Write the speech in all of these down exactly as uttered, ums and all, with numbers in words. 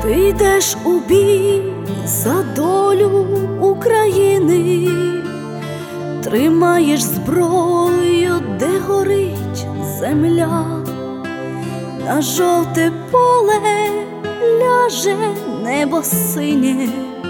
Ти йдеш у бій за долю України, тримаєш зброю, де горить земля, на жовте поле ляже небо синє,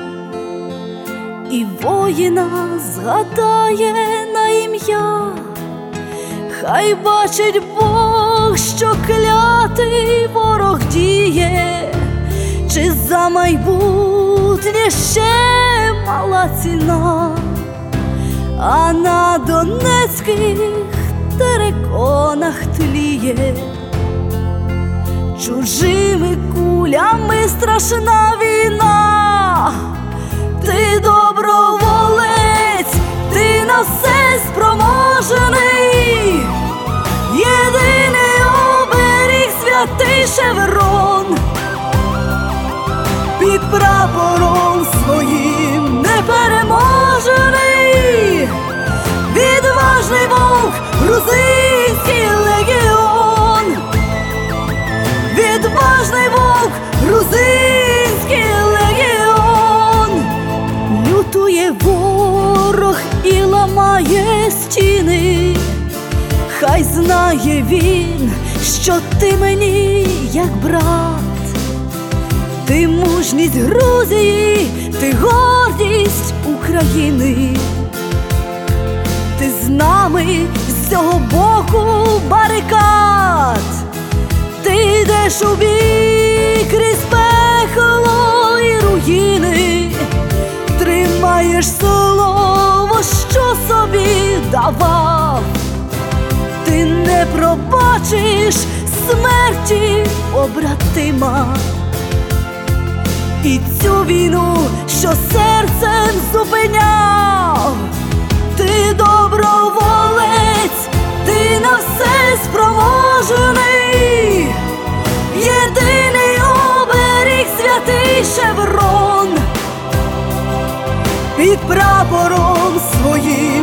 і воїна згадає на ім'я. Хай бачить Бог, що клятий ворог діє, чи за майбутнє ще мала ціна, а на донецьких териконах тліє чужими кулями страшна війна. Ти доброволець, ти на все спроможений, єдиний оберіг святий шеврон, під прапором своїм непереможений, відважний вовк, грузинський легіон, відважний вовк, грузинський легіон. Лютує ворог і ламає стіни, хай знає він, що ти мені як брат. Ти мужність Грузії, ти гордість України. Ти з нами з цього боку барикад. Ти йдеш у бій крізь пекло і руїни, тримаєш слово, що собі давав. Ти не пробачиш смерті побратима, і цю війну, що серцем зупиняв. Ти доброволець, ти на все спроможений, єдиний оберіг святий шеврон, під прапором своїм